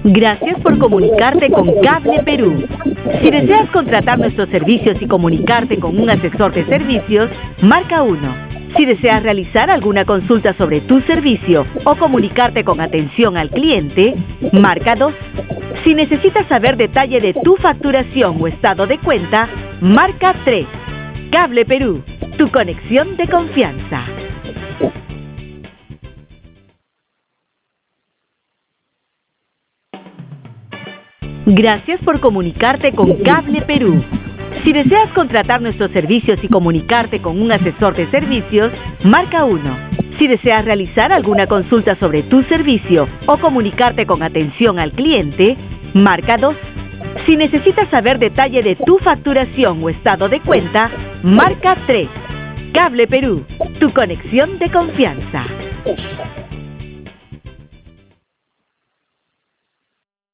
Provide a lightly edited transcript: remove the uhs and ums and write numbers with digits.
Gracias por comunicarte con Cable Perú. Si deseas contratar nuestros servicios y comunicarte con un asesor de servicios, marca 1. Si deseas realizar alguna consulta sobre tu servicio o comunicarte con atención al cliente, marca 2. Si necesitas saber detalle de tu facturación o estado de cuenta, marca 3. Cable Perú, tu conexión de confianza. Gracias por comunicarte con Cable Perú. Si deseas contratar nuestros servicios y comunicarte con un asesor de servicios, marca 1. Si deseas realizar alguna consulta sobre tu servicio o comunicarte con atención al cliente, marca 2. Si necesitas saber detalle de tu facturación o estado de cuenta, marca 3. Cable Perú, tu conexión de confianza.